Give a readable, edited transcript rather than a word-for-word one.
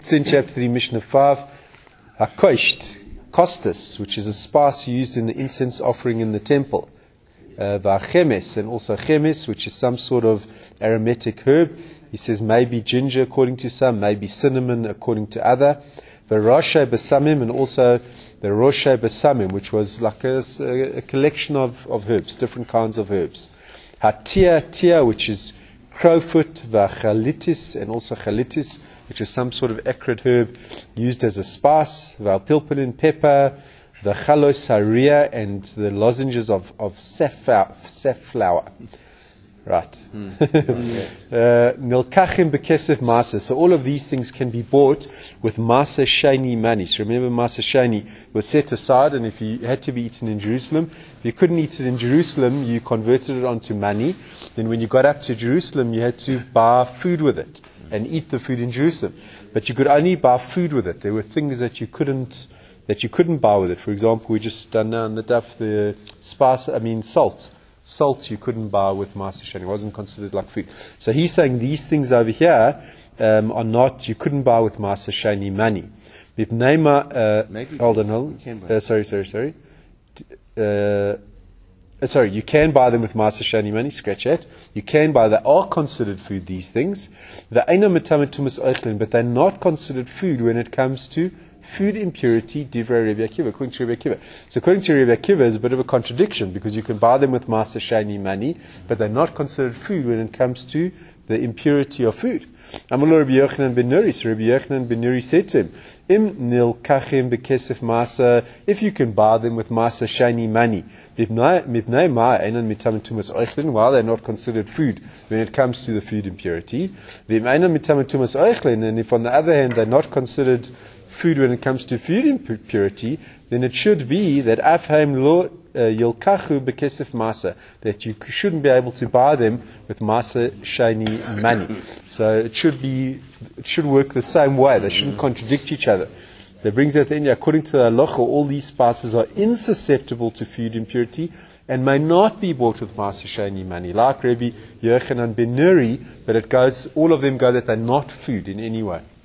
Kitzin, chapter 3, Mishnah 5, Hakosht, costus, which is a spice used in the incense offering in the temple. V'achemes, and also chemes, which is some sort of aromatic herb. He says maybe ginger according to some, maybe cinnamon according to other. V'roshe besamim, and also the roshe besamim, which was like a collection of herbs, different kinds of herbs. Hatia, which is crowfoot, v'chalitis, and also chalitis, which is some sort of acrid herb used as a spice. V'alpilpulin, pepper, the chalos haria, and the lozenges of safflower. Right. Nilkachim bekesef masa. So all of these things can be bought with masa shani money. So remember, masa shani was set aside, and if you had to be eaten in Jerusalem, if you couldn't eat it in Jerusalem, you converted it onto money. Then when you got up to Jerusalem, you had to buy food with it and eat the food in Jerusalem. But you could only buy food with it. There were things that you couldn't buy with it. For example, we just done now on the duff the salt. Salt you couldn't buy with Maaseh Shani. It wasn't considered like food. So he's saying these things over here are not, you couldn't buy with Maaseh Shani money. Hold on. Sorry, you can buy them with Maaseh Shani money, scratch that. You can buy, they are considered food, these things. But they're not considered food when it comes to food impurity, divrei Rebbe Akiva, according to Rebbe Akiva. So according to Rebbe Akiva, is a bit of a contradiction, because you can buy them with Maaseh Shani money, but they're not considered food when it comes to the impurity of food. Amalur Rabbi Yochanan ben Nuri. So Rabbi Yochanan ben Nuri said to him, Im nilkachim bekesef masa, if you can buy them with Maaseh Shani money, while they're not considered food when it comes to the food impurity, and if on the other hand they're not considered food when it comes to food impurity, then it should be that afhaim lo yilkachu bekesef masa, that you shouldn't be able to buy them with Maaseh Shani money. So it should work the same way. They shouldn't contradict each other. So it brings out the end, according to the halacha, all these spices are insusceptible to food impurity and may not be bought with Maaseh Shani money, like Rabbi Yochanan ben Nuri, but all of them go that they're not food in any way.